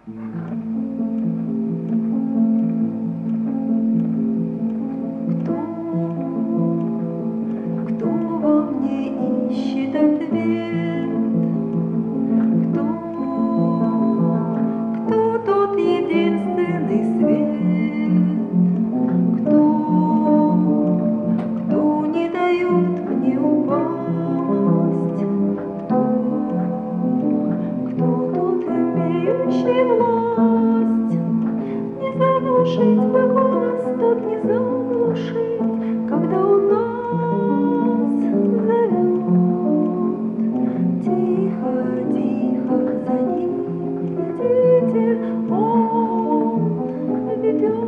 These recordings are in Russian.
Кто во мне ищет ответ? Кто тот единственный свет? Кто не дает мне упасть? Кто тот имеющий власть? Не заглушить бы голос, тот не заглушить, когда он нас зовет. Тихо, тихо за ним идите, он ведет.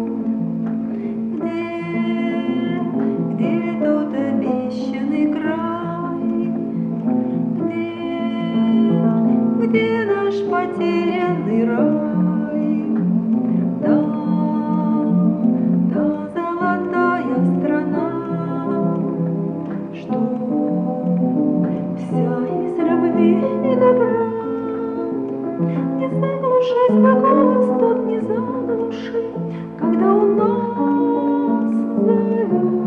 Где тот обещанный край? Где наш потерянный рай? Та золотая страна, что вся из любви и добра. Не заглушить бы голос, тот не заглушить, когда он нас зовет.